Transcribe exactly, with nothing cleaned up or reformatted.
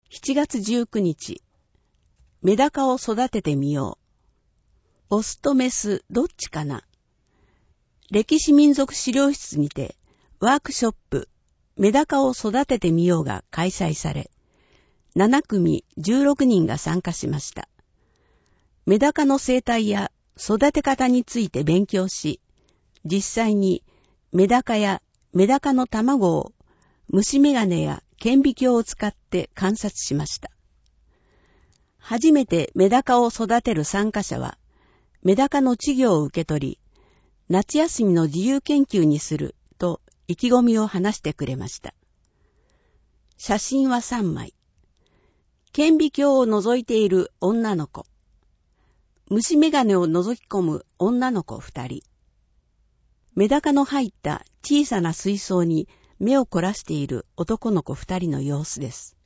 しちがつじゅうくにち、メダカを育ててみよう。オスとメスどっちかな。歴史民族資料室にてワークショップメダカを育ててみようが開催され、ななくみじゅうろくにんが参加しました。メダカの生態や育て方について勉強し、実際にメダカやメダカの卵を虫眼鏡や顕微鏡を使って観察しました。初めてメダカを育てる参加者は、メダカの稚魚を受け取り、夏休みの自由研究にすると意気込みを話してくれました。写真はさんまい。顕微鏡を覗いている女の子。虫眼鏡を覗き込む女の子ふたり。メダカの入った小さな水槽に目を凝らしている男の子ふたりの様子です。